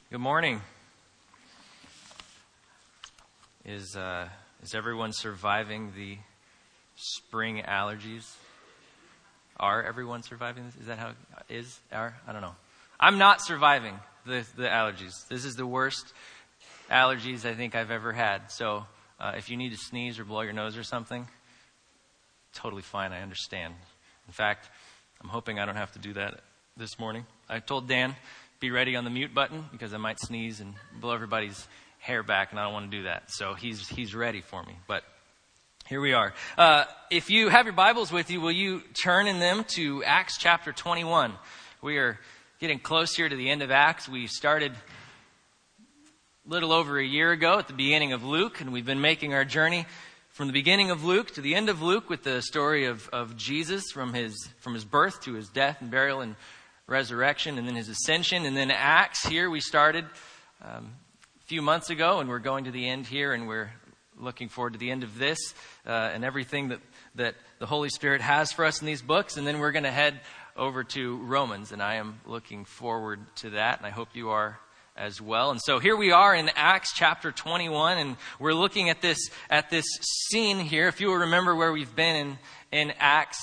Good morning. Is everyone surviving the spring allergies? Are everyone surviving this? Is that how it is? I don't know. I'm not surviving the allergies. This is the worst allergies I think I've ever had. So if you need to sneeze or blow your nose or something, totally fine. I understand. In fact, I'm hoping I don't have to do that this morning. I told Dan, be ready on the mute button because I might sneeze and blow everybody's hair back, and I don't want to do that. So he's ready for me. But here we are. If you have your Bibles with you, will you turn in them to Acts chapter 21? We are getting close here to the end of Acts. We started a little over a year ago at the beginning of Luke, and we've been making our journey from the beginning of Luke to the end of Luke with the story of Jesus from his birth to his death and burial and resurrection, and then his ascension, and then Acts. Here we started a few months ago, and we're going to the end here, and we're looking forward to the end of this and everything that the Holy Spirit has for us in these books. And then we're going to head over to Romans, and I am looking forward to that, and I hope you are as well. And so here we are in Acts chapter 21, and we're looking at this scene here. If you will remember where we've been in Acts,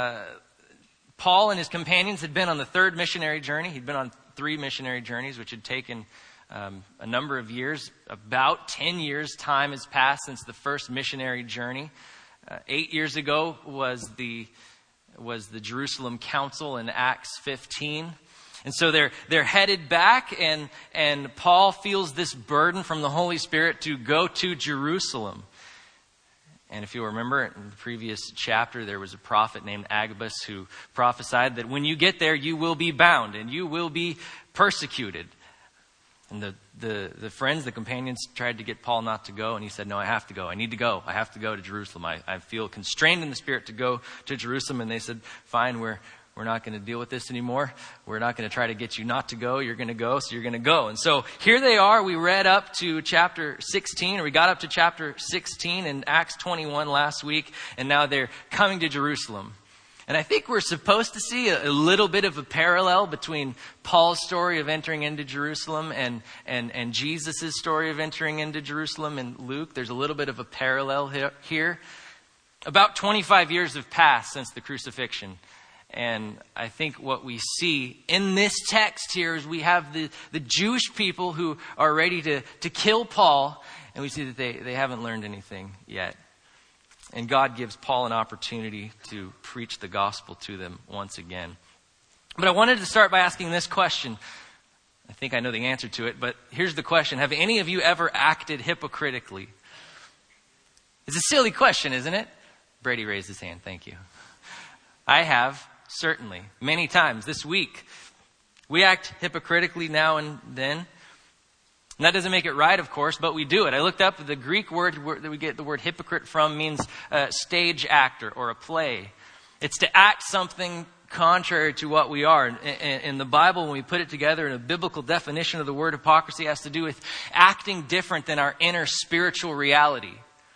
Paul and his companions had been on the third missionary journey. He'd been on 3 missionary journeys, which had taken a number of years. About 10 years' time has passed since the first missionary journey. 8 years ago was the Jerusalem Council in Acts 15. And so they're headed back, and Paul feels this burden from the Holy Spirit to go to Jerusalem. And if you'll remember, in the previous chapter, there was a prophet named Agabus who prophesied that when you get there, you will be bound and you will be persecuted. And the friends, the companions, tried to get Paul not to go. And he said, no, I have to go. I need to go. I have to go to Jerusalem. I feel constrained in the Spirit to go to Jerusalem. And they said, fine, we're not going to deal with this anymore. We're not going to try to get you not to go. You're going to go, so you're going to go. And so here they are. We read up to chapter 16, or we got up to chapter 16 in Acts 21 last week, and now they're coming to Jerusalem. And I think we're supposed to see a little bit of a parallel between Paul's story of entering into Jerusalem and Jesus' story of entering into Jerusalem in Luke. There's a little bit of a parallel here. About 25 years have passed since the crucifixion. And I think what we see in this text here is we have the Jewish people who are ready to kill Paul. And we see that they haven't learned anything yet. And God gives Paul an opportunity to preach the gospel to them once again. But I wanted to start by asking this question. I think I know the answer to it, but here's the question. Have any of you ever acted hypocritically? It's a silly question, isn't it? Brady raised his hand. Thank you. I have. Certainly, many times this week. We act hypocritically now and then. And that doesn't make it right, of course, but we do it. I looked up the Greek word that we get the word hypocrite from means a stage actor or a play. It's to act something contrary to what we are. In the Bible, when we put it together in a biblical definition of the word hypocrisy, it has to do with acting different than our inner spiritual reality.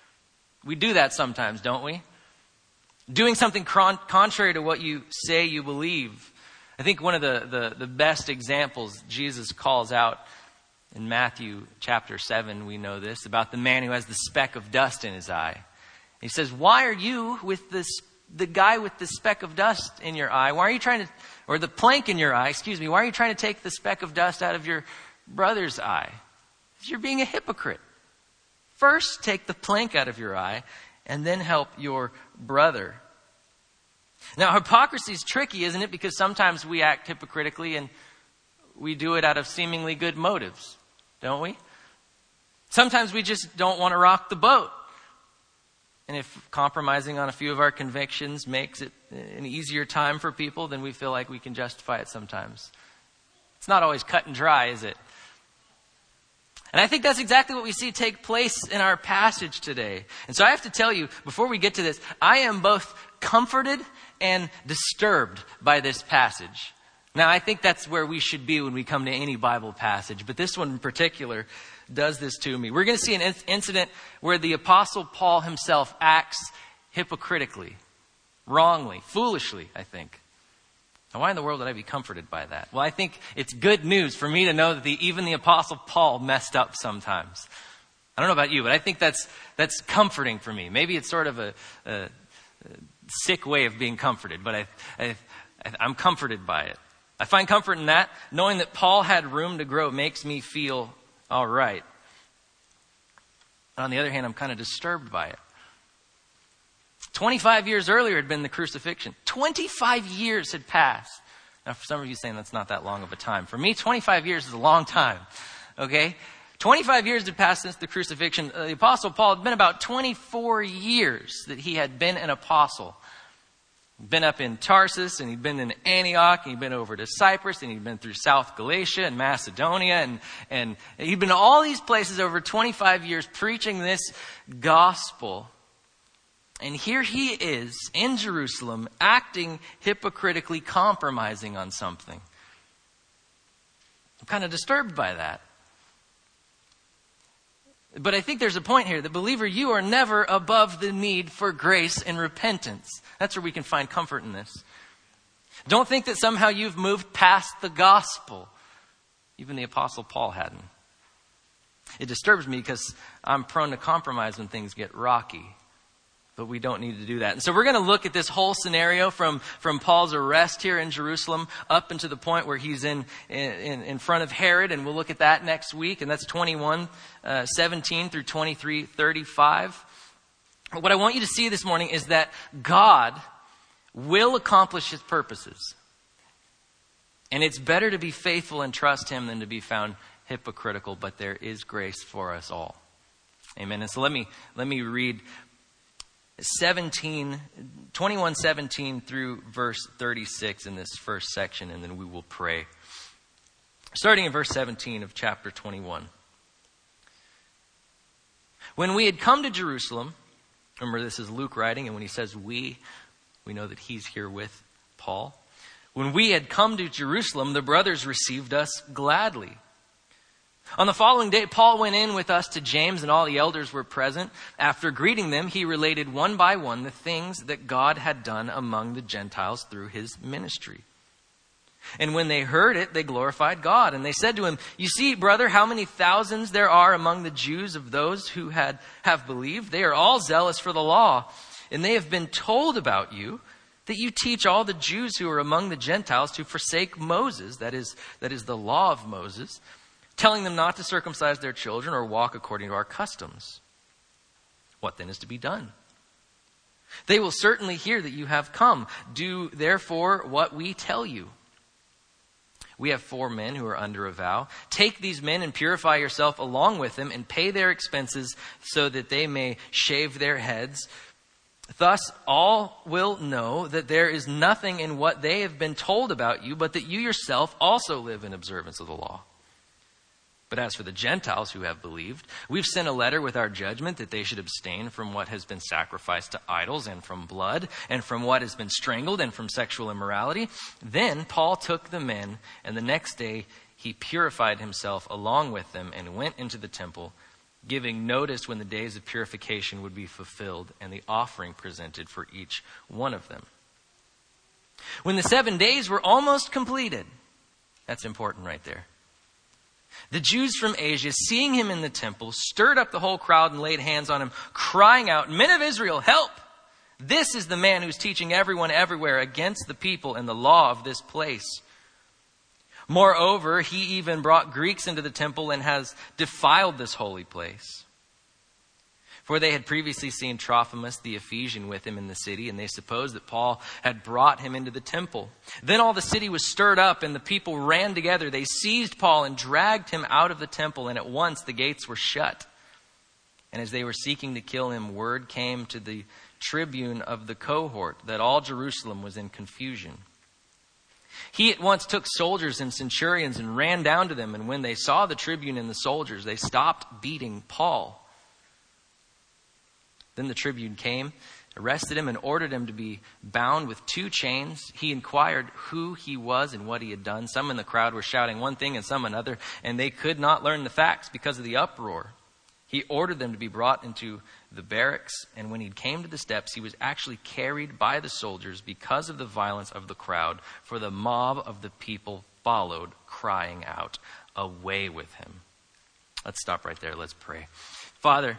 We do that sometimes, don't we? Doing something contrary to what you say you believe. I think one of the best examples Jesus calls out in Matthew chapter 7, we know this, about the man who has the speck of dust in his eye. He says, why are you with the guy with the speck of dust in your eye? Why are you trying to, or the plank in your eye, why are you trying to take the speck of dust out of your brother's eye? Because you're being a hypocrite. First, take the plank out of your eye, and then help your brother. Now, hypocrisy is tricky, isn't it? Because sometimes we act hypocritically and we do it out of seemingly good motives, don't we? Sometimes we just don't want to rock the boat. And if compromising on a few of our convictions makes it an easier time for people, then we feel like we can justify it sometimes. It's not always cut and dry, is it? And I think that's exactly what we see take place in our passage today. And so I have to tell you, before we get to this, I am both comforted and disturbed by this passage. Now, I think that's where we should be when we come to any Bible passage. But this one in particular does this to me. We're going to see an incident where the Apostle Paul himself acts hypocritically, wrongly, foolishly, I think. Now, why in the world would I be comforted by that? Well, I think it's good news for me to know that even the Apostle Paul messed up sometimes. I don't know about you, but I think that's comforting for me. Maybe it's sort of a sick way of being comforted, but I'm comforted by it. I find comfort in that. Knowing that Paul had room to grow makes me feel all right. On the other hand, I'm kind of disturbed by it. 25 years earlier had been the crucifixion. 25 years had passed. Now, for some of you saying that's not that long of a time. For me, 25 years is a long time. Okay? 25 years had passed since the crucifixion. The Apostle Paul had been about 24 years that he had been an apostle. He'd been up in Tarsus, and he'd been in Antioch, and he'd been over to Cyprus, and he'd been through South Galatia and Macedonia, and he'd been to all these places over 25 years preaching this gospel. And here he is in Jerusalem acting hypocritically, compromising on something. I'm kind of disturbed by that. But I think there's a point here. The believer, you are never above the need for grace and repentance. That's where we can find comfort in this. Don't think that somehow you've moved past the gospel. Even the Apostle Paul hadn't. It disturbs me because I'm prone to compromise when things get rocky. But we don't need to do that. And so we're going to look at this whole scenario from Paul's arrest here in Jerusalem up into the point where he's in front of Herod. And we'll look at that next week. And that's 21:17 through 23:35. But what I want you to see this morning is that God will accomplish his purposes. And it's better to be faithful and trust him than to be found hypocritical. But there is grace for us all. Amen. And so let me read 21:17 through verse 36 in this first section, and then we will pray. Starting in verse 17 of chapter 21. When we had come to Jerusalem, remember this is Luke writing, and when he says we know that he's here with Paul. When we had come to Jerusalem, the brothers received us gladly. On the following day, Paul went in with us to James, and all the elders were present. After greeting them, he related one by one the things that God had done among the Gentiles through his ministry. And when they heard it, they glorified God. And they said to him, "You see, brother, how many thousands there are among the Jews of those who have believed. They are all zealous for the law. And they have been told about you that you teach all the Jews who are among the Gentiles to forsake Moses," that is the law of Moses, "telling them not to circumcise their children or walk according to our customs. What then is to be done? They will certainly hear that you have come. Do therefore what we tell you. We have 4 men who are under a vow. Take these men and purify yourself along with them and pay their expenses so that they may shave their heads. Thus all will know that there is nothing in what they have been told about you, but that you yourself also live in observance of the law. But as for the Gentiles who have believed, we've sent a letter with our judgment that they should abstain from what has been sacrificed to idols and from blood and from what has been strangled and from sexual immorality." Then Paul took the men, and the next day he purified himself along with them and went into the temple, giving notice when the days of purification would be fulfilled and the offering presented for each one of them. When the 7 days were almost completed, that's important right there, the Jews from Asia, seeing him in the temple, stirred up the whole crowd and laid hands on him, crying out, "Men of Israel, help! This is the man who's teaching everyone everywhere against the people and the law of this place. Moreover, he even brought Greeks into the temple and has defiled this holy place." For they had previously seen Trophimus the Ephesian with him in the city, and they supposed that Paul had brought him into the temple. Then all the city was stirred up, and the people ran together. They seized Paul and dragged him out of the temple, and at once the gates were shut. And as they were seeking to kill him, word came to the tribune of the cohort that all Jerusalem was in confusion. He at once took soldiers and centurions and ran down to them, and when they saw the tribune and the soldiers, they stopped beating Paul. Then the tribune came, arrested him, and ordered him to be bound with 2 chains. He inquired who he was and what he had done. Some in the crowd were shouting one thing and some another, and they could not learn the facts because of the uproar. He ordered them to be brought into the barracks, and when he came to the steps, he was actually carried by the soldiers because of the violence of the crowd, for the mob of the people followed, crying out, "Away with him." Let's stop right there. Let's pray. Father,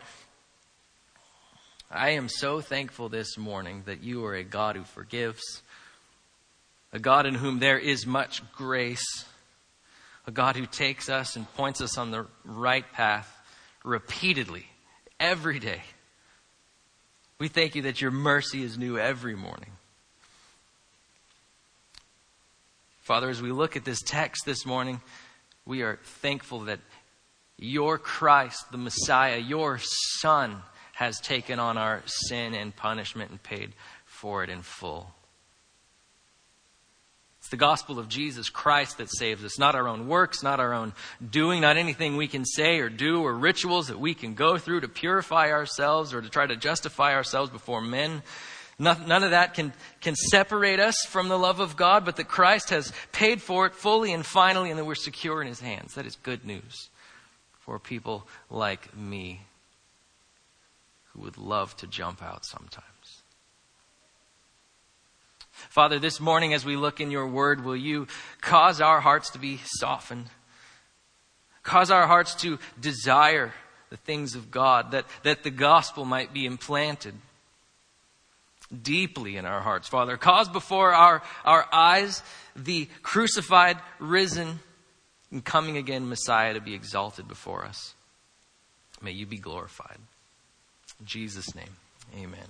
I am so thankful this morning that you are a God who forgives, a God in whom there is much grace, a God who takes us and points us on the right path repeatedly, every day. We thank you that your mercy is new every morning. Father, as we look at this text this morning, we are thankful that your Christ, the Messiah, your Son, has taken on our sin and punishment and paid for it in full. It's the gospel of Jesus Christ that saves us, not our own works, not our own doing, not anything we can say or do or rituals that we can go through to purify ourselves or to try to justify ourselves before men. None of that can separate us from the love of God, but that Christ has paid for it fully and finally, and that we're secure in his hands. That is good news for people like me who would love to jump out sometimes. Father, this morning as we look in your word, will you cause our hearts to be softened? Cause our hearts to desire the things of God, that the gospel might be implanted deeply in our hearts, Father. Cause before our eyes the crucified, risen, and coming again Messiah to be exalted before us. May you be glorified. In Jesus' name, amen.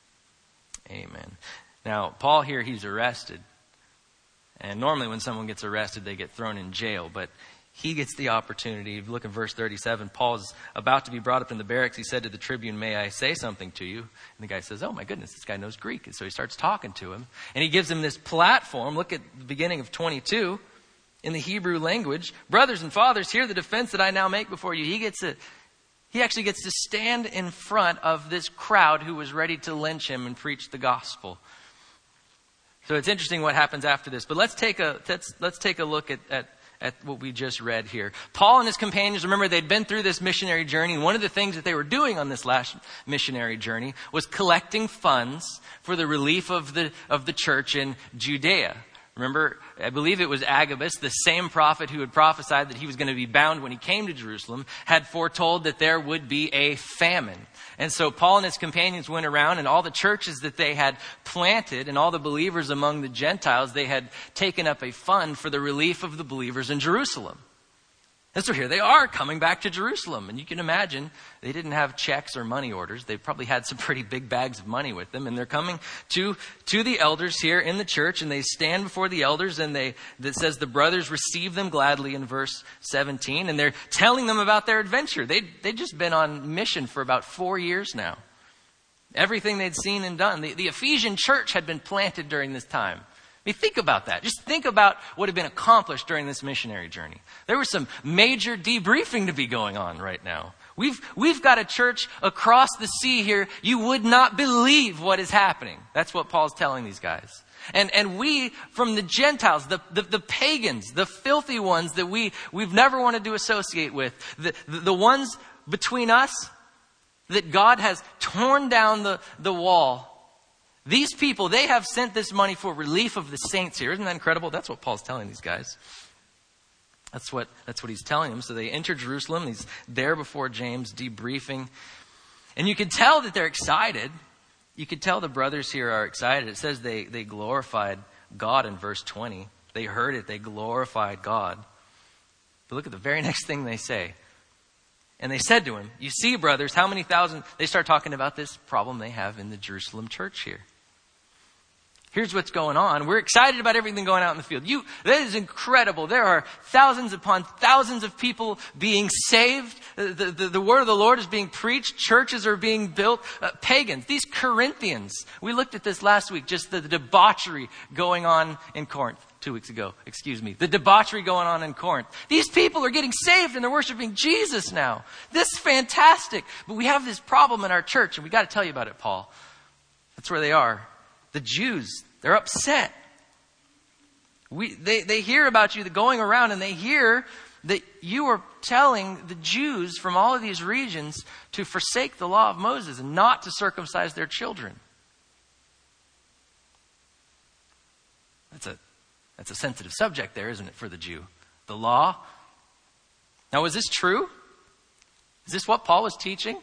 Amen. Now, Paul here, he's arrested. And normally when someone gets arrested, they get thrown in jail. But he gets the opportunity. Look at verse 37. Paul's about to be brought up in the barracks. He said to the tribune, "May I say something to you?" And the guy says, "Oh my goodness, this guy knows Greek." And so he starts talking to him. And he gives him this platform. Look at the beginning of 22. In the Hebrew language, "Brothers and fathers, hear the defense that I now make before you." He actually gets to stand in front of this crowd who was ready to lynch him and preach the gospel. So it's interesting what happens after this. But let's take a look at what we just read here. Paul and his companions, remember, they'd been through this missionary journey. And one of the things that they were doing on this last missionary journey was collecting funds for the relief of the church in Judea. Remember, I believe it was Agabus, the same prophet who had prophesied that he was going to be bound when he came to Jerusalem, had foretold that there would be a famine. And so Paul and his companions went around, and all the churches that they had planted and all the believers among the Gentiles, they had taken up a fund for the relief of the believers in Jerusalem. And so here they are coming back to Jerusalem. And you can imagine they didn't have checks or money orders. They probably had some pretty big bags of money with them. And they're coming to the elders here in the church. And they stand before the elders. And that says the brothers receive them gladly in verse 17. And they're telling them about their adventure. They'd just been on mission for about 4 years now. Everything they'd seen and done. The Ephesian church had been planted during this time. I mean, think about that. Just think about what had been accomplished during this missionary journey. There was some major debriefing to be going on right now. We've got a church across the sea here. You would not believe what is happening. That's what Paul's telling these guys. And we, from the Gentiles, the pagans, the filthy ones that we've never wanted to associate with, the ones between us that God has torn down the wall. These people, they have sent this money for relief of the saints here. Isn't that incredible? That's what Paul's telling these guys. That's what he's telling them. So they enter Jerusalem. He's there before James, debriefing. And you can tell that they're excited. You can tell the brothers here are excited. It says they glorified God in verse 20. They heard it. They glorified God. But look at the very next thing they say. And they said to him, "You see, brothers, how many thousand..." They start talking about this problem they have in the Jerusalem church here. Here's what's going on. We're excited about everything going out in the field. That is incredible. There are thousands upon thousands of people being saved. The word of the Lord is being preached. Churches are being built. Pagans, these Corinthians. We looked at this last week, just the debauchery going on in Corinth. 2 weeks ago, the debauchery going on in Corinth. These people are getting saved and they're worshiping Jesus now. This is fantastic. But we have this problem in our church and we got to tell you about it, Paul. That's where they are. The Jews, they're upset. They hear about you going around and they hear that you are telling the Jews from all of these regions to forsake the law of Moses and not to circumcise their children. That's a sensitive subject there, isn't it, for the Jew? The law. Now, was this true? Is this what Paul was teaching?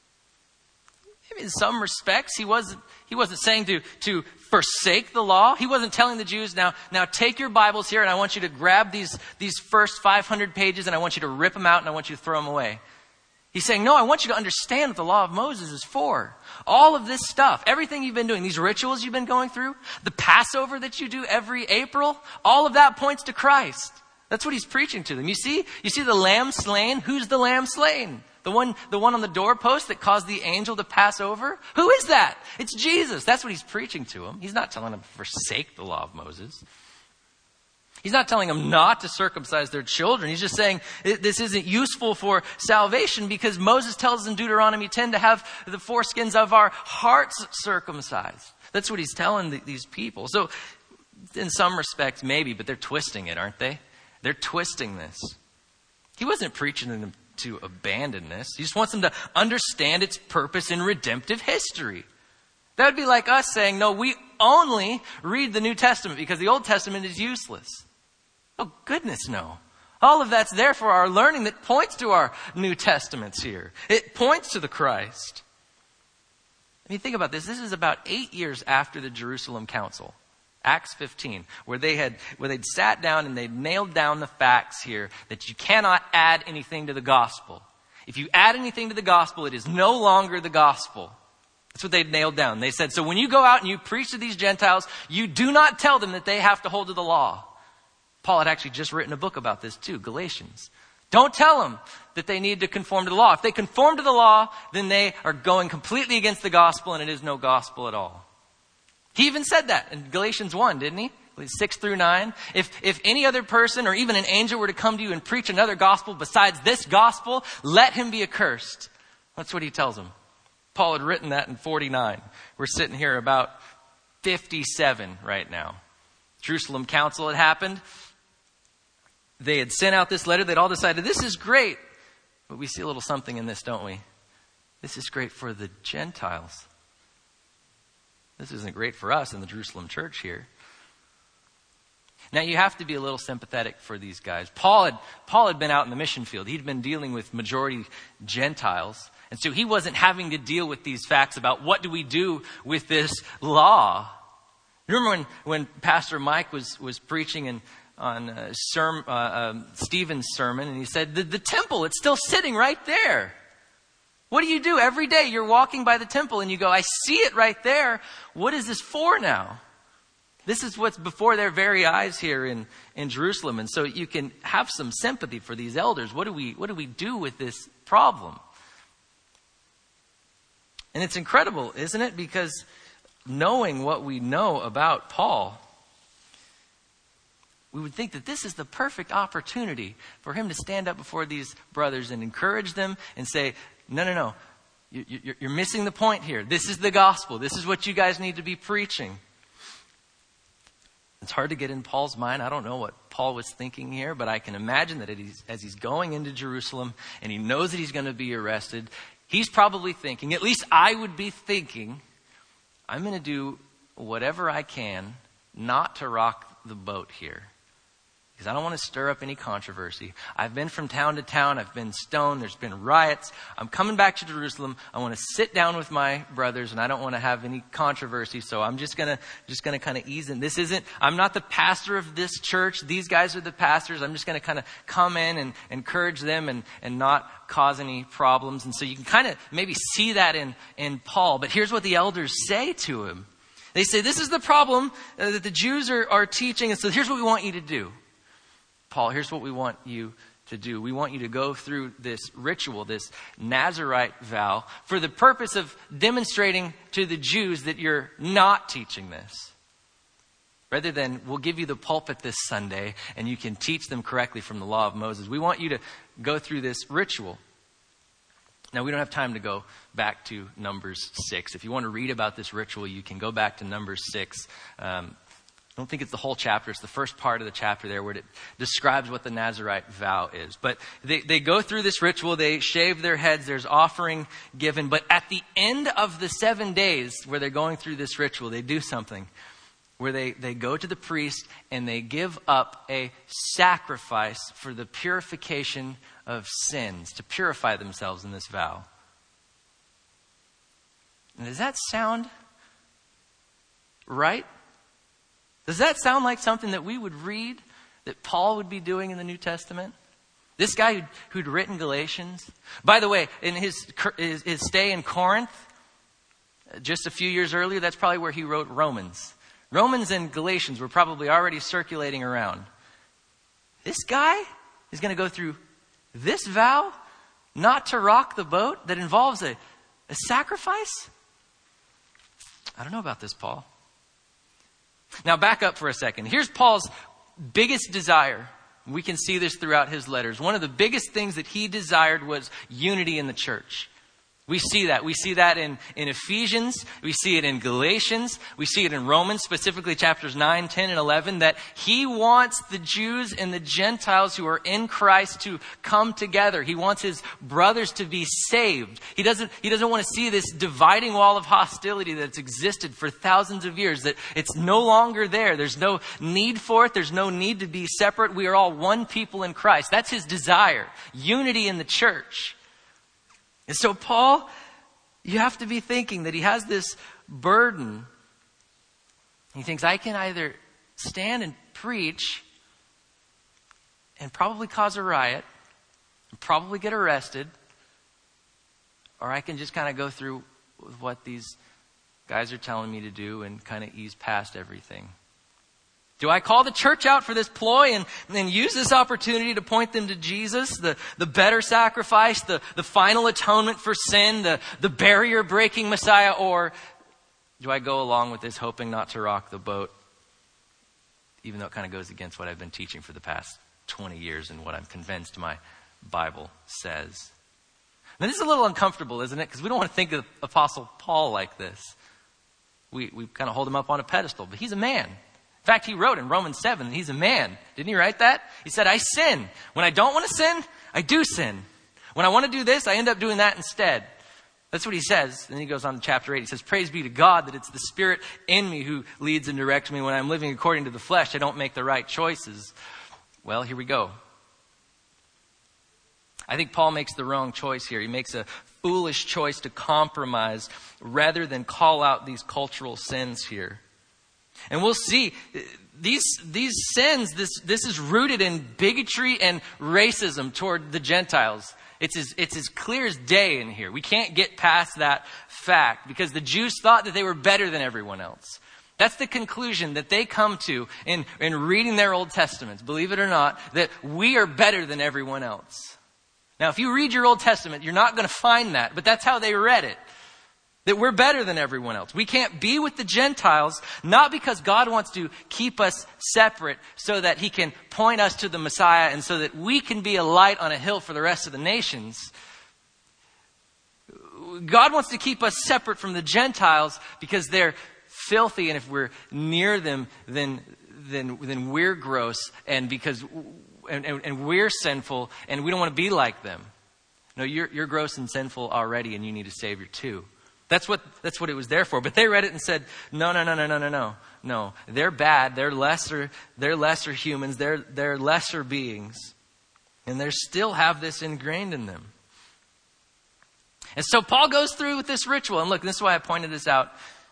In some respects, he wasn't saying to forsake the law. He wasn't telling the Jews, now take your Bibles here and I want you to grab these first 500 pages and I want you to rip them out and I want you to throw them away. He's saying, no, I want you to understand what the law of Moses is for. All of this stuff, everything you've been doing, these rituals you've been going through, the Passover that you do every April, all of that points to Christ. That's what he's preaching to them. You see the lamb slain? Who's the lamb slain? The one on the doorpost that caused the angel to pass over? Who is that? It's Jesus. That's what he's preaching to them. He's not telling them to forsake the law of Moses. He's not telling them not to circumcise their children. He's just saying this isn't useful for salvation because Moses tells us in Deuteronomy 10 to have the foreskins of our hearts circumcised. That's what he's telling these people. So in some respects, maybe, but they're twisting it, aren't they? They're twisting this. He wasn't preaching to them to abandon this. He just wants them to understand its purpose in redemptive history. That would be like us saying, no, we only read the New Testament because the Old Testament is useless. Oh, goodness, no. All of that's there for our learning that points to our New Testaments here. It points to the Christ. I mean, think about this. This is about 8 years after the Jerusalem Council. Acts 15, where they'd sat down and they'd nailed down the facts here that you cannot add anything to the gospel. If you add anything to the gospel, it is no longer the gospel. That's what they'd nailed down. They said, so when you go out and you preach to these Gentiles, you do not tell them that they have to hold to the law. Paul had actually just written a book about this too, Galatians. Don't tell them that they need to conform to the law. If they conform to the law, then they are going completely against the gospel and it is no gospel at all. He even said that in Galatians 1, didn't he? 6 through 9. If any other person or even an angel were to come to you and preach another gospel besides this gospel, let him be accursed. That's what he tells them. Paul had written that in 49. We're sitting here about 57 right now. Jerusalem Council had happened. They had sent out this letter. They'd all decided, this is great. But we see a little something in this, don't we? This is great for the Gentiles. This isn't great for us in the Jerusalem church here. Now, you have to be a little sympathetic for these guys. Paul had been out in the mission field. He'd been dealing with majority Gentiles. And so he wasn't having to deal with these facts about what do we do with this law. Remember when Pastor Mike was preaching on Stephen's sermon, and he said, the temple, it's still sitting right there. What do you do every day? You're walking by the temple and you go, I see it right there. What is this for now? This is what's before their very eyes here in Jerusalem. And so you can have some sympathy for these elders. What do we do with this problem? And it's incredible, isn't it? Because knowing what we know about Paul, we would think that this is the perfect opportunity for him to stand up before these brothers and encourage them and say, no. You're missing the point here. This is the gospel. This is what you guys need to be preaching. It's hard to get in Paul's mind. I don't know what Paul was thinking here, but I can imagine that as he's going into Jerusalem and he knows that he's going to be arrested, he's probably thinking, at least I would be thinking, I'm going to do whatever I can not to rock the boat here. Because I don't want to stir up any controversy. I've been from town to town. I've been stoned. There's been riots. I'm coming back to Jerusalem. I want to sit down with my brothers, and I don't want to have any controversy. So I'm just gonna kind of ease in. I'm not the pastor of this church. These guys are the pastors. I'm just gonna kind of come in and encourage them and not cause any problems. And so you can kind of maybe see that in Paul. But here's what the elders say to him. They say, this is the problem that the Jews are teaching. And so here's what we want you to do. Paul, here's what we want you to do. We want you to go through this ritual, this Nazirite vow, for the purpose of demonstrating to the Jews that you're not teaching this. Rather than, we'll give you the pulpit this Sunday and you can teach them correctly from the law of Moses. We want you to go through this ritual. Now, we don't have time to go back to Numbers 6. If you want to read about this ritual, you can go back to Numbers 6. I don't think it's the whole chapter. It's the first part of the chapter there where it describes what the Nazirite vow is. But they go through this ritual. They shave their heads. There's offering given. But at the end of the 7 days where they're going through this ritual, they do something where they go to the priest and they give up a sacrifice for the purification of sins, to purify themselves in this vow. And does that sound right? Does that sound like something that we would read, that Paul would be doing in the New Testament? This guy who'd written Galatians. By the way, in his stay in Corinth, just a few years earlier, that's probably where he wrote Romans. Romans and Galatians were probably already circulating around. This guy is going to go through this vow, not to rock the boat, that involves a sacrifice? I don't know about this, Paul. Now back up for a second. Here's Paul's biggest desire. We can see this throughout his letters. One of the biggest things that he desired was unity in the church. We see that. We see that in Ephesians. We see it in Galatians. We see it in Romans, specifically chapters 9, 10, and 11, that he wants the Jews and the Gentiles who are in Christ to come together. He wants his brothers to be saved. He doesn't want to see this dividing wall of hostility that's existed for thousands of years, that it's no longer there. There's no need for it. There's no need to be separate. We are all one people in Christ. That's his desire. Unity in the church. And so Paul, you have to be thinking that he has this burden. He thinks, I can either stand and preach and probably cause a riot, and probably get arrested, or I can just kind of go through with what these guys are telling me to do and kind of ease past everything. Do I call the church out for this ploy and use this opportunity to point them to Jesus, the better sacrifice, the final atonement for sin, the barrier-breaking Messiah? Or do I go along with this hoping not to rock the boat, even though it kind of goes against what I've been teaching for the past 20 years and what I'm convinced my Bible says? Now this is a little uncomfortable, isn't it? Because we don't want to think of Apostle Paul like this. We kind of hold him up on a pedestal, but he's a man. In fact, he wrote in Romans 7, he's a man. Didn't he write that? He said, I sin. When I don't want to sin, I do sin. When I want to do this, I end up doing that instead. That's what he says. And then he goes on to chapter 8. He says, praise be to God that it's the Spirit in me who leads and directs me. When I'm living according to the flesh, I don't make the right choices. Well, here we go. I think Paul makes the wrong choice here. He makes a foolish choice to compromise rather than call out these cultural sins here. And we'll see these sins, this is rooted in bigotry and racism toward the Gentiles. It's as clear as day in here. We can't get past that fact because the Jews thought that they were better than everyone else. That's the conclusion that they come to in reading their Old Testaments, believe it or not, that we are better than everyone else. Now, if you read your Old Testament, you're not going to find that, but that's how they read it. That we're better than everyone else. We can't be with the Gentiles, not because God wants to keep us separate so that he can point us to the Messiah and so that we can be a light on a hill for the rest of the nations. God wants to keep us separate from the Gentiles because they're filthy, and if we're near them, then we're gross, and because and we're sinful, and we don't want to be like them. No, you're gross and sinful already, and you need a Savior too. That's what it was there for. But they read it and said, no. No, they're bad. They're lesser humans. They're lesser beings. And they still have this ingrained in them. And so Paul goes through with this ritual. And look, this is why I pointed this out.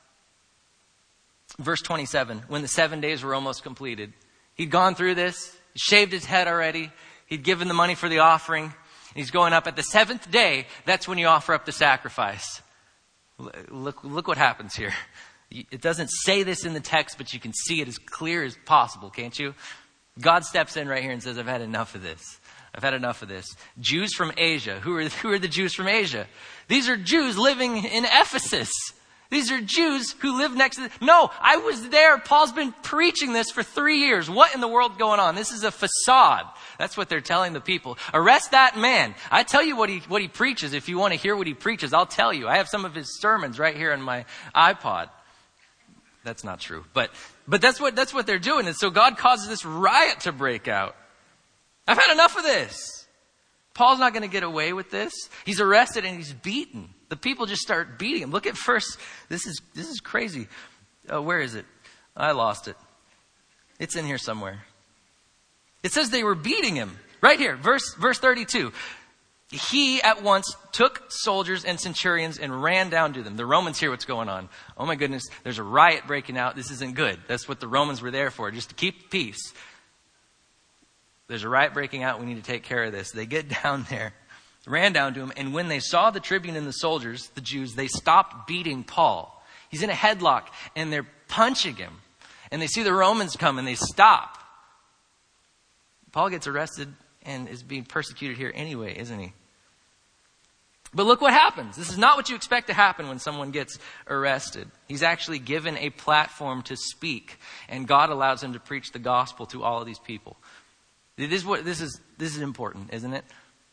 Verse 27, when the 7 days were almost completed. He'd gone through this, shaved his head already. He'd given the money for the offering. He's going up at the 7th day. That's when you offer up the sacrifice. Look what happens here. It doesn't say this in the text, but you can see it as clear as possible, can't you? God steps in right here and says, I've had enough of this. I've had enough of this. Jews from Asia. Who are the Jews from Asia? These are Jews living in Ephesus. These are Jews who live next to... No, I was there. Paul's been preaching this for 3 years. What in the world going on? This is a facade. That's what they're telling the people. Arrest that man. I tell you what he preaches. If you want to hear what he preaches, I'll tell you. I have some of his sermons right here on my iPod. That's not true. But But that's what they're doing. And so God causes this riot to break out. I've had enough of this. Paul's not going to get away with this. He's arrested and he's beaten. The people just start beating him. Look at first. This is crazy. Where is it? I lost it. It's in here somewhere. It says they were beating him. Right here, verse 32. He at once took soldiers and centurions and ran down to them. The Romans hear what's going on. Oh my goodness, there's a riot breaking out. This isn't good. That's what the Romans were there for, just to keep peace. There's a riot breaking out. We need to take care of this. They get down there, ran down to him. And when they saw the tribune and the soldiers, the Jews, they stopped beating Paul. He's in a headlock and they're punching him. And they see the Romans come and they stop. Paul gets arrested and is being persecuted here anyway, isn't he? But look what happens. This is not what you expect to happen when someone gets arrested. He's actually given a platform to speak, and God allows him to preach the gospel to all of these people. This is important, isn't it?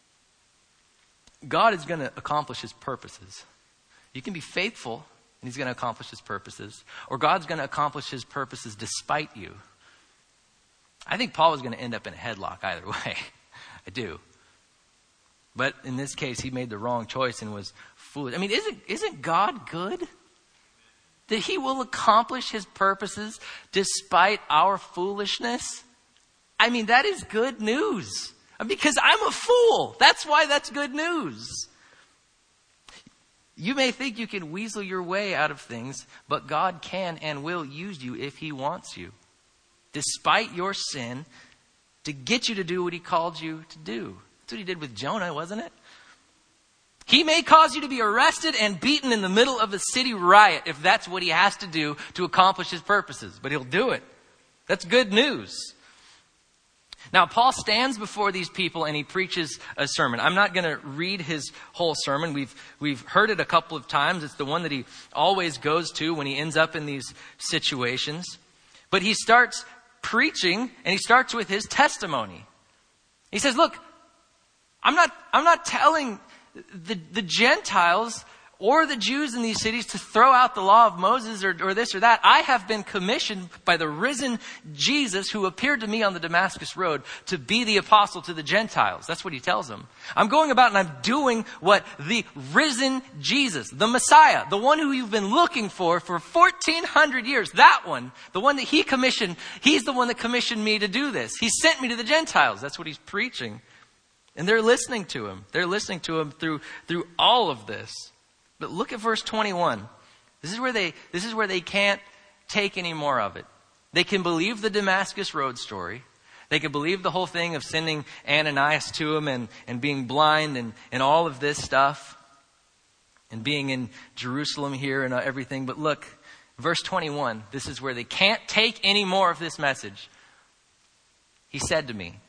God is going to accomplish his purposes. You can be faithful, and he's going to accomplish his purposes, or God's going to accomplish his purposes despite you. I think Paul was going to end up in a headlock either way. I do. But in this case, he made the wrong choice and was foolish. I mean, isn't God good? That he will accomplish his purposes despite our foolishness? I mean, that is good news. Because I'm a fool. That's why that's good news. You may think you can weasel your way out of things, but God can and will use you if he wants you, despite your sin, to get you to do what he called you to do. That's what he did with Jonah, wasn't it? He may cause you to be arrested and beaten in the middle of a city riot if that's what he has to do to accomplish his purposes. But he'll do it. That's good news. Now, Paul stands before these people and he preaches a sermon. I'm not going to read his whole sermon. We've heard it a couple of times. It's the one that he always goes to when he ends up in these situations. But he starts preaching, and he starts with his testimony. He says, look, I'm not telling the Gentiles or the Jews in these cities to throw out the law of Moses or this or that. I have been commissioned by the risen Jesus who appeared to me on the Damascus Road to be the apostle to the Gentiles. That's what he tells them. I'm going about and I'm doing what the risen Jesus, the Messiah, the one who you've been looking for 1,400 years, that one, the one that he commissioned, he's the one that commissioned me to do this. He sent me to the Gentiles. That's what he's preaching. And they're listening to him. They're listening to him through all of this. But look at verse 21. This is where they can't take any more of it. They can believe the Damascus Road story. They can believe the whole thing of sending Ananias to him and being blind and all of this stuff. And being in Jerusalem here and everything. But look, verse 21. This is where they can't take any more of this message. He said to me,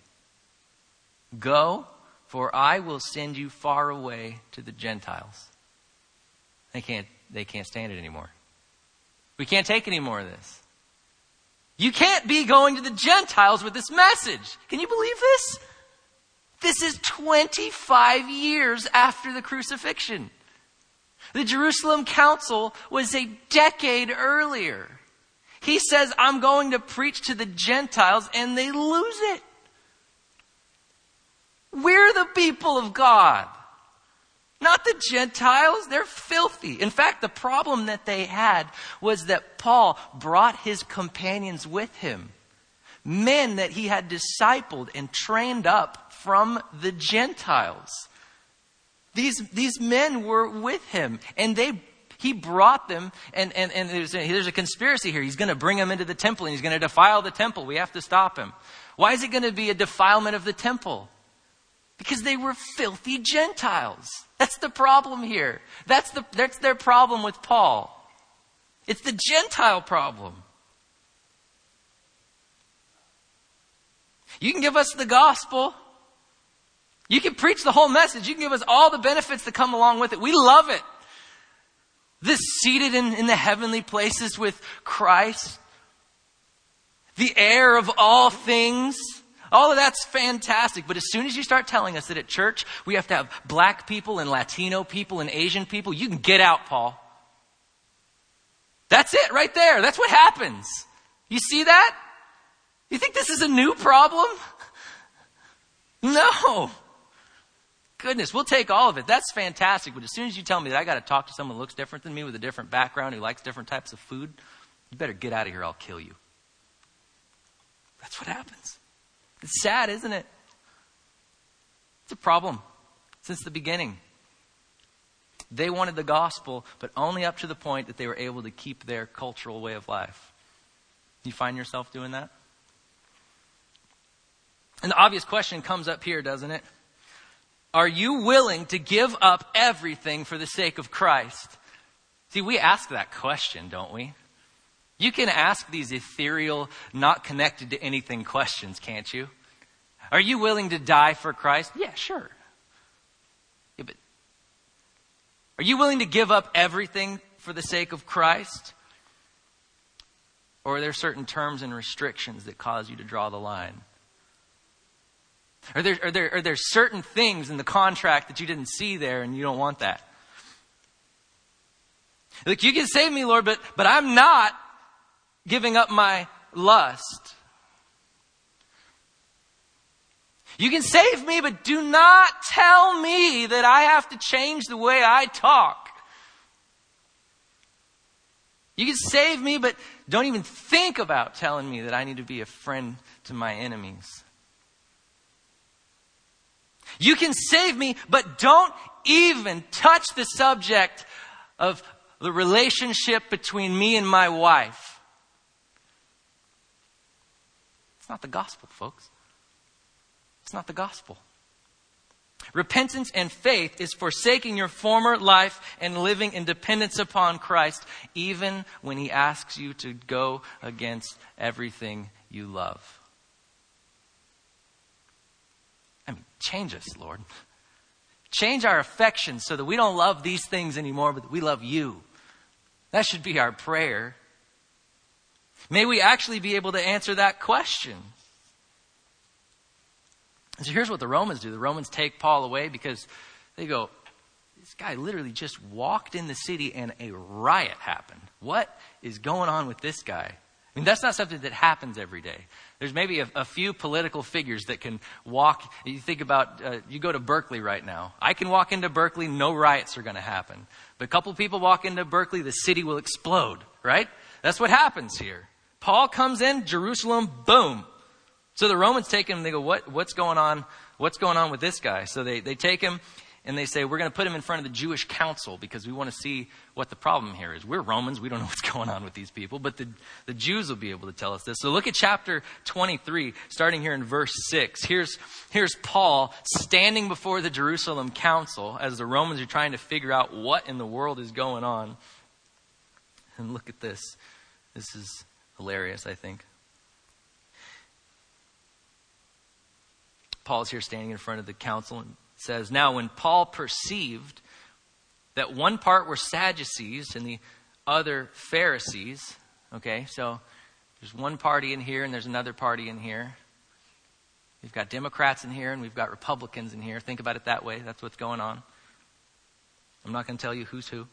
"Go, for I will send you far away to the Gentiles." They can't stand it anymore. We can't take any more of this. You can't be going to the Gentiles with this message. Can you believe this? This is 25 years after the crucifixion. The Jerusalem Council was a decade earlier. He says, I'm going to preach to the Gentiles, and they lose it. We're the people of God. Not the Gentiles. They're filthy. In fact, the problem that they had was that Paul brought his companions with him. Men that he had discipled and trained up from the Gentiles. These men were with him. And he brought them. And there's a conspiracy here. He's going to bring them into the temple and he's going to defile the temple. We have to stop him. Why is it going to be a defilement of the temple? Because they were filthy Gentiles. That's the problem here. That's their problem with Paul. It's the Gentile problem. You can give us the gospel. You can preach the whole message. You can give us all the benefits that come along with it. We love it. This seated in the heavenly places with Christ. The heir of all things. All of that's fantastic. But as soon as you start telling us that at church we have to have black people and Latino people and Asian people, you can get out, Paul. That's it right there. That's what happens. You see that? You think this is a new problem? No. Goodness, we'll take all of it. That's fantastic. But as soon as you tell me that I got to talk to someone who looks different than me with a different background, who likes different types of food, you better get out of here. I'll kill you. That's what happens. It's sad, isn't it? It's a problem since the beginning. They wanted the gospel, but only up to the point that they were able to keep their cultural way of life. You find yourself doing that? And the obvious question comes up here, doesn't it? Are you willing to give up everything for the sake of Christ? See, we ask that question, don't we? You can ask these ethereal, not connected to anything questions, can't you? Are you willing to die for Christ? Yeah, sure. Yeah, but are you willing to give up everything for the sake of Christ? Or are there certain terms and restrictions that cause you to draw the line? Are there certain things in the contract that you didn't see there and you don't want that? Like, you can save me, Lord, but I'm not giving up my lust. You can save me, but do not tell me that I have to change the way I talk. You can save me, but don't even think about telling me that I need to be a friend to my enemies. You can save me, but don't even touch the subject of the relationship between me and my wife. It's not the gospel, folks. It's not the gospel. Repentance and faith is forsaking your former life and living in dependence upon Christ, even when He asks you to go against everything you love. I mean, change us, Lord. Change our affections so that we don't love these things anymore, but that we love you. That should be our prayer. May we actually be able to answer that question. So here's what the Romans do. The Romans take Paul away because they go, this guy literally just walked in the city and a riot happened. What is going on with this guy? I mean, that's not something that happens every day. There's maybe a few political figures that can walk. You think about, you go to Berkeley right now. I can walk into Berkeley, no riots are going to happen. But a couple people walk into Berkeley, the city will explode, right? That's what happens here. Paul comes in, Jerusalem, boom. So the Romans take him and they go, what's going on? What's going on with this guy? So they take him and they say, we're going to put him in front of the Jewish council because we want to see what the problem here is. We're Romans. We don't know what's going on with these people, but the Jews will be able to tell us this. So look at chapter 23, starting here in verse 6. Here's Paul standing before the Jerusalem council as the Romans are trying to figure out what in the world is going on. And look at this. This is hilarious, I think. Paul's here standing in front of the council and says, now when Paul perceived that one part were Sadducees and the other Pharisees, okay, so there's one party in here and there's another party in here. We've got Democrats in here and we've got Republicans in here. Think about it that way. That's what's going on. I'm not going to tell you who's who.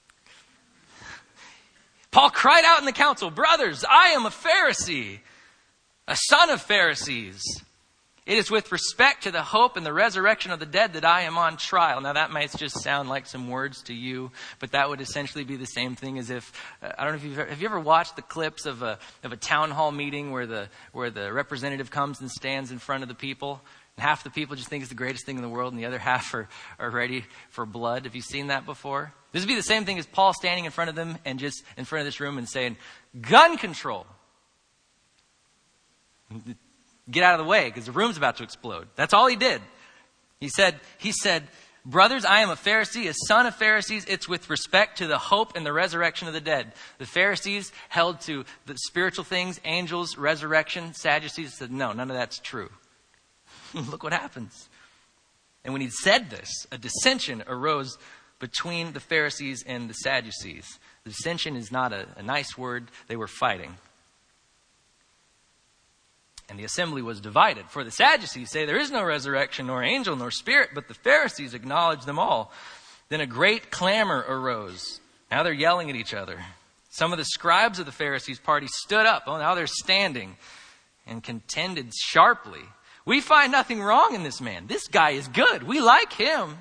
Paul cried out in the council, brothers, I am a Pharisee, a son of Pharisees. It is with respect to the hope and the resurrection of the dead that I am on trial. Now that might just sound like some words to you, but that would essentially be the same thing as if, I don't know if have you ever watched the clips of a town hall meeting where the representative comes and stands in front of the people? And half the people just think it's the greatest thing in the world and the other half are ready for blood. Have you seen that before? This would be the same thing as Paul standing in front of them and just in front of this room and saying, gun control. Get out of the way because the room's about to explode. That's all he did. He said, brothers, I am a Pharisee, a son of Pharisees. It's with respect to the hope and the resurrection of the dead. The Pharisees held to the spiritual things, angels, resurrection. Sadducees said, no, none of that's true. Look what happens. And when he said this, a dissension arose between the Pharisees and the Sadducees. The dissension is not a nice word. They were fighting. And the assembly was divided. For the Sadducees say there is no resurrection, nor angel, nor spirit, but the Pharisees acknowledge them all. Then a great clamor arose. Now they're yelling at each other, Some of the scribes of the Pharisees' party stood up. Oh, now they're standing and contended sharply. We find nothing wrong in this man. This guy is good. We like him.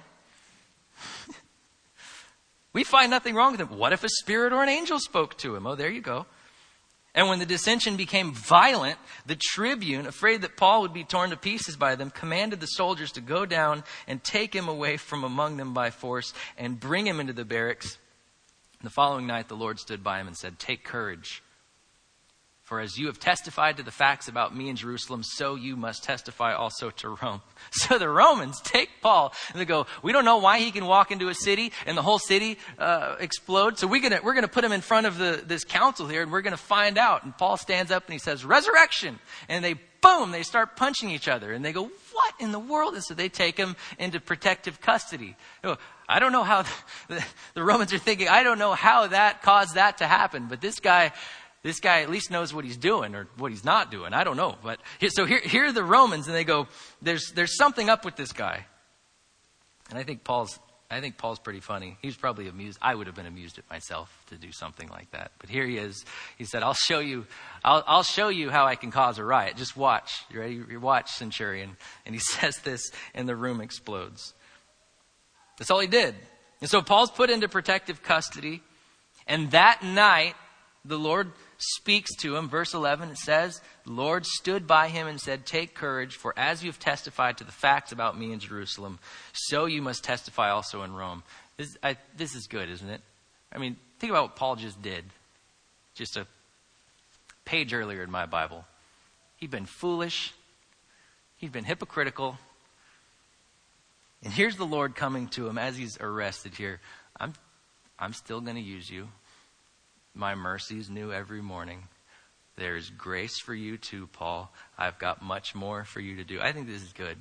We find nothing wrong with him. What if a spirit or an angel spoke to him? Oh, there you go. And when the dissension became violent, the tribune, afraid that Paul would be torn to pieces by them, commanded the soldiers to go down and take him away from among them by force and bring him into the barracks. The following night, the Lord stood by him and said, "Take courage. For as you have testified to the facts about me in Jerusalem, so you must testify also to Rome." So the Romans take Paul and they go, "We don't know why he can walk into a city and the whole city explodes. So we're gonna put him in front of this council here and we're gonna find out." And Paul stands up and he says, "Resurrection!" And they start punching each other. And they go, "What in the world?" And so they take him into protective custody. I don't know how the Romans are thinking. I don't know how that caused that to happen. But this guy at least knows what he's doing or what he's not doing. I don't know. But here are the Romans, and they go, there's something up with this guy. And I think Paul's pretty funny. He was probably amused. I would have been amused at myself to do something like that. But here he is. He said, I'll show you how I can cause a riot. Just watch. You ready? You watch, centurion. And he says this, and the room explodes. That's all he did. And so Paul's put into protective custody. And that night, the Lord speaks to him. Verse 11, it says, "The Lord stood by him and said, 'Take courage, for as you have testified to the facts about me in Jerusalem, so you must testify also in Rome.'" This is good, isn't it? I mean, think about what Paul just did. Just a page earlier in my Bible. He'd been foolish. He'd been hypocritical. And here's the Lord coming to him as he's arrested here. I'm still going to use you. My mercy is new every morning. There is grace for you too, Paul. I've got much more for you to do. I think this is good.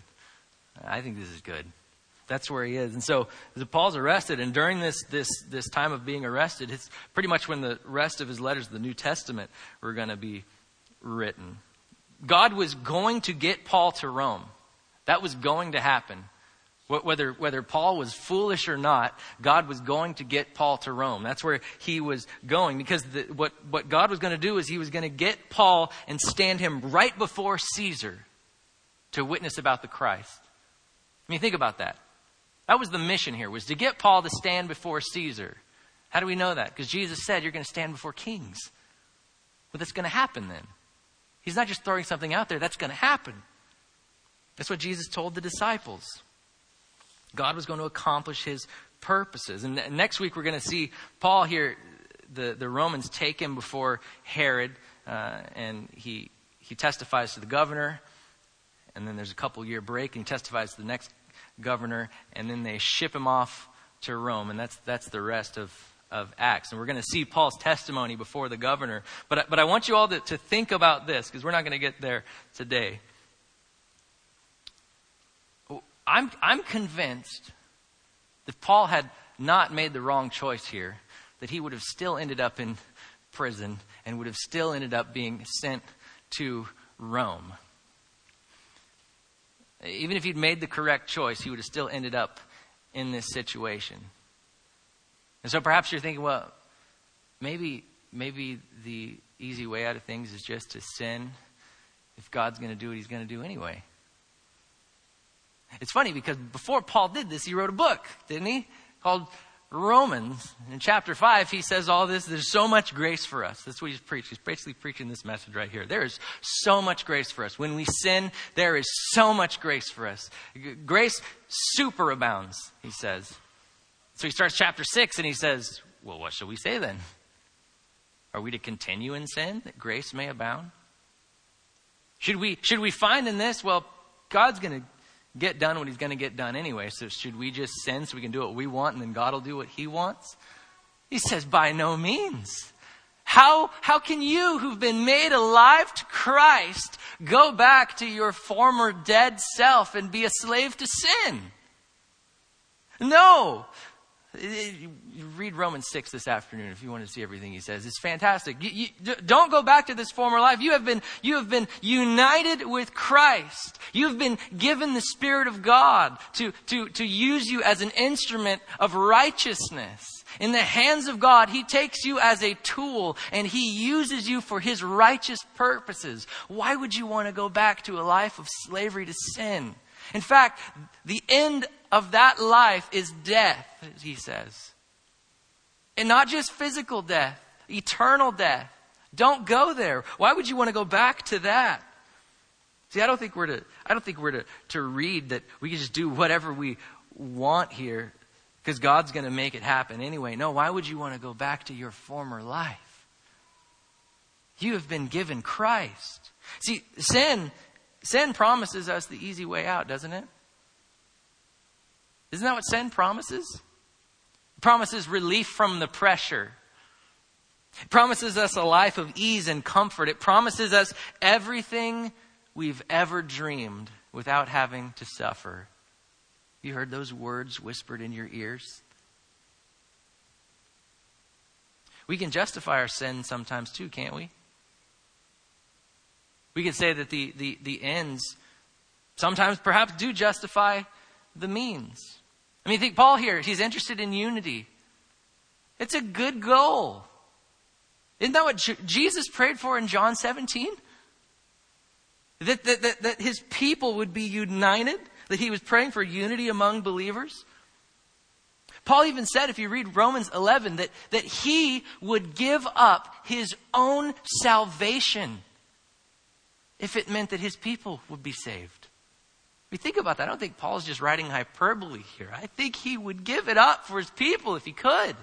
That's where he is. And so Paul's arrested, and during this time of being arrested, it's pretty much when the rest of his letters of the New Testament were going to be written. God was going to get Paul to Rome. That was going to happen. Whether Paul was foolish or not, God was going to get Paul to Rome. That's where he was going. Because what God was going to do is he was going to get Paul and stand him right before Caesar to witness about the Christ. I mean, think about that. That was the mission here, was to get Paul to stand before Caesar. How do we know that? Because Jesus said you're going to stand before kings. Well, that's going to happen then. He's not just throwing something out there. That's going to happen. That's what Jesus told the disciples. God was going to accomplish his purposes. And next week we're going to see Paul here, the Romans take him before Herod, and he testifies to the governor, and then there's a couple-year break, and he testifies to the next governor, and then they ship him off to Rome, and that's the rest of Acts. And we're going to see Paul's testimony before the governor. But I want you all to think about this, because we're not going to get there today. I'm convinced that Paul had not made the wrong choice here, that he would have still ended up in prison and would have still ended up being sent to Rome. Even if he'd made the correct choice, he would have still ended up in this situation. And so perhaps you're thinking, well, maybe the easy way out of things is just to sin. If God's going to do what he's going to do anyway. It's funny because before Paul did this, he wrote a book, didn't he? Called Romans. In chapter 5, he says all this. There's so much grace for us. That's what he's preaching. He's basically preaching this message right here. There is so much grace for us. When we sin, there is so much grace for us. Grace superabounds, he says. So he starts chapter 6 and he says, well, what shall we say then? Are we to continue in sin that grace may abound? Should we find in this, well, God's going to get done what he's going to get done anyway. So should we just sin so we can do what we want and then God will do what he wants? He says, by no means. How can you who've been made alive to Christ go back to your former dead self and be a slave to sin? No. You read Romans 6 this afternoon if you want to see everything he says. It's fantastic. You don't go back to this former life. You have been united with Christ. You've been given the Spirit of God to use you as an instrument of righteousness. In the hands of God, He takes you as a tool and He uses you for His righteous purposes. Why would you want to go back to a life of slavery to sin? In fact, the end of that life is death, He says. And not just physical death, eternal death. Don't go there. Why would you want to go back to that? See, I don't think we're to read that we can just do whatever we want here because God's going to make it happen anyway. No, why would you want to go back to your former life? You have been given Christ. See, sin promises us the easy way out, doesn't it? Isn't that what sin promises? It promises relief from the pressure. It promises us a life of ease and comfort. It promises us everything we've ever dreamed without having to suffer. You heard those words whispered in your ears? We can justify our sin sometimes too, can't we? We can say that the ends sometimes perhaps do justify the means. I mean, think Paul here, he's interested in unity. It's a good goal. Isn't that what Jesus prayed for in John 17? That his people would be united? That he was praying for unity among believers? Paul even said, if you read Romans 11, that he would give up his own salvation if it meant that his people would be saved. We think about that. I don't think Paul's just writing hyperbole here. I think he would give it up for his people if he could.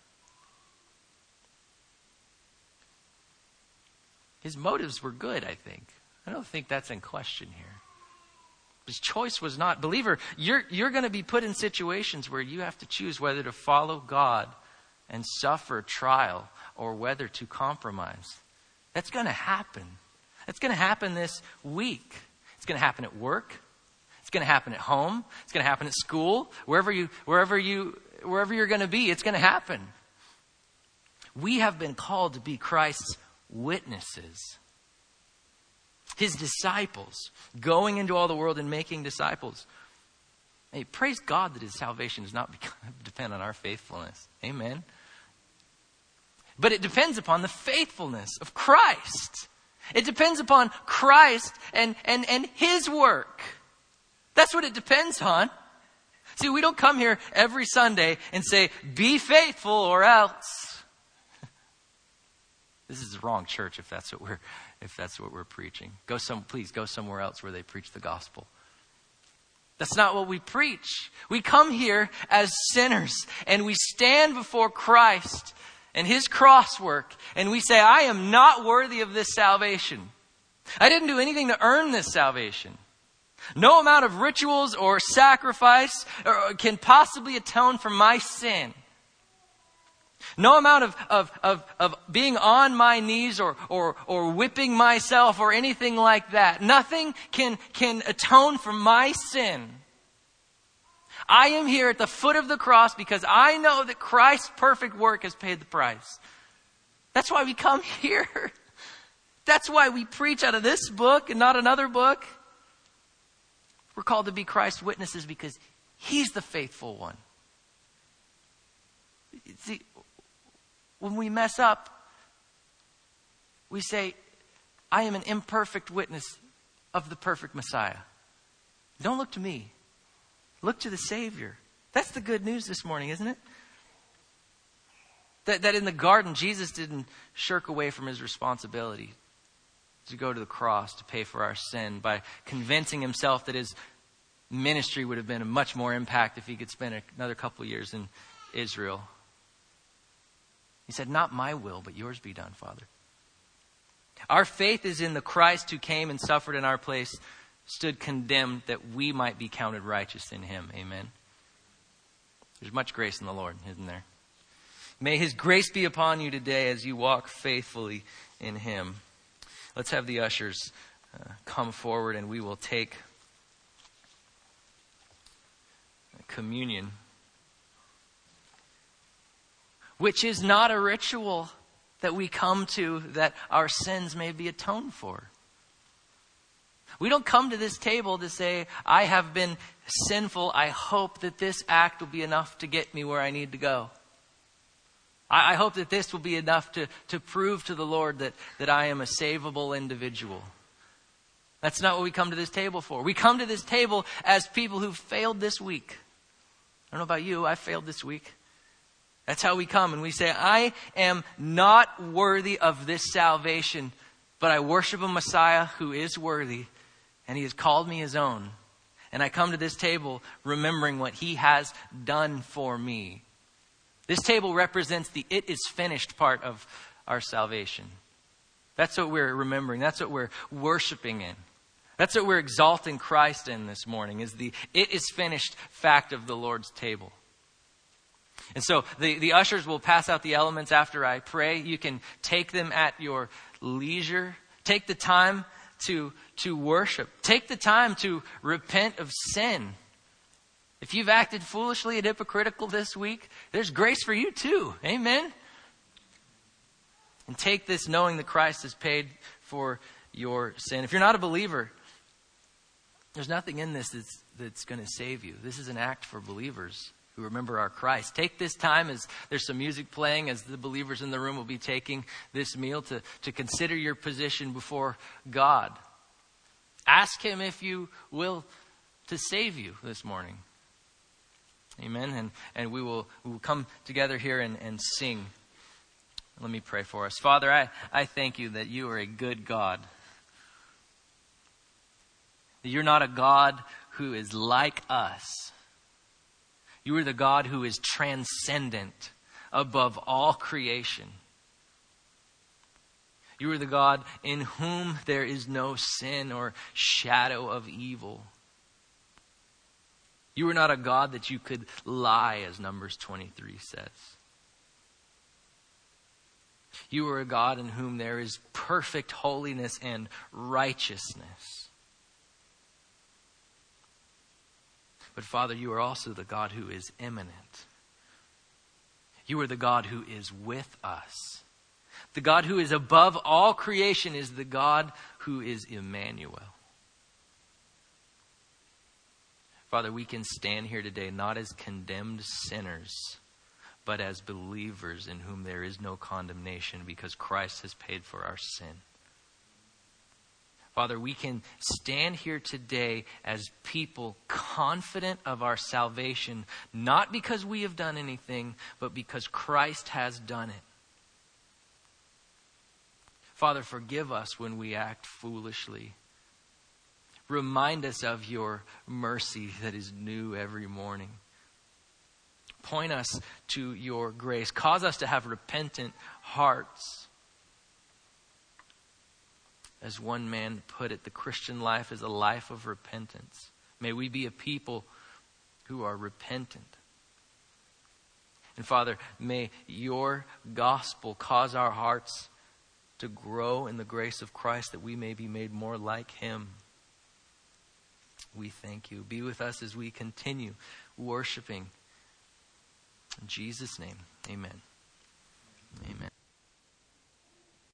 His motives were good, I think. I don't think that's in question here. His choice was not. Believer, you're going to be put in situations where you have to choose whether to follow God and suffer trial or whether to compromise. That's going to happen. That's going to happen this week. It's going to happen at work. It's going to happen at home. It's going to happen at school. Wherever you're going to be, it's going to happen. We have been called to be Christ's witnesses. His disciples, going into all the world and making disciples. Hey, praise God that his salvation does not depend on our faithfulness. Amen. But it depends upon the faithfulness of Christ. It depends upon Christ and his work. That's what it depends on. See, we don't come here every Sunday and say, be faithful or else. This is the wrong church if that's what we're preaching. Please go somewhere else where they preach the gospel. That's not what we preach. We come here as sinners and we stand before Christ and his cross work and we say, I am not worthy of this salvation. I didn't do anything to earn this salvation. No amount of rituals or sacrifice can possibly atone for my sin. No amount of being on my knees or whipping myself or anything like that. Nothing can atone for my sin. I am here at the foot of the cross because I know that Christ's perfect work has paid the price. That's why we come here. That's why we preach out of this book and not another book. We're called to be Christ's witnesses because he's the faithful one. See, when we mess up, we say, I am an imperfect witness of the perfect Messiah. Don't look to me. Look to the Savior. That's the good news this morning, isn't it? That in the garden, Jesus didn't shirk away from his responsibility to go to the cross to pay for our sin by convincing himself that his ministry would have been a much more impact if he could spend another couple of years in Israel. He said, not my will, but yours be done, Father. Our faith is in the Christ who came and suffered in our place, stood condemned that we might be counted righteous in him. Amen. There's much grace in the Lord, isn't there? May his grace be upon you today as you walk faithfully in him. Let's have the ushers come forward and we will take communion, which is not a ritual that we come to that our sins may be atoned for. We don't come to this table to say, I have been sinful. I hope that this act will be enough to get me where I need to go. I hope that this will be enough to prove to the Lord that I am a savable individual. That's not what we come to this table for. We come to this table as people who failed this week. I don't know about you, I failed this week. That's how we come, and we say, I am not worthy of this salvation, but I worship a Messiah who is worthy, and he has called me his own. And I come to this table remembering what he has done for me. This table represents the "it is finished" part of our salvation. That's what we're remembering. That's what we're worshiping in. That's what we're exalting Christ in this morning, is the "it is finished" fact of the Lord's table. And so the ushers will pass out the elements after I pray. You can take them at your leisure. Take the time to worship. Take the time to repent of sin. If you've acted foolishly and hypocritical this week, there's grace for you too. Amen. And take this knowing that Christ has paid for your sin. If you're not a believer, there's nothing in this that's going to save you. This is an act for believers who remember our Christ. Take this time, as there's some music playing, as the believers in the room will be taking this meal, to consider your position before God. Ask him, if you will, to save you this morning. Amen. And we will come together here and sing. Let me pray for us. Father, I thank you that you are a good God. That you're not a God who is like us. You are the God who is transcendent above all creation. You are the God in whom there is no sin or shadow of evil. You are not a God that you could lie, as Numbers 23 says. You are a God in whom there is perfect holiness and righteousness. But Father, you are also the God who is immanent. You are the God who is with us. The God who is above all creation is the God who is Emmanuel. Father, we can stand here today not as condemned sinners, but as believers in whom there is no condemnation, because Christ has paid for our sin. Father, we can stand here today as people confident of our salvation, not because we have done anything, but because Christ has done it. Father, forgive us when we act foolishly. Remind us of your mercy that is new every morning. Point us to your grace. Cause us to have repentant hearts. As one man put it, the Christian life is a life of repentance. May we be a people who are repentant. And Father, may your gospel cause our hearts to grow in the grace of Christ, that we may be made more like him. We thank you. Be with us as we continue worshiping. In Jesus' name, amen.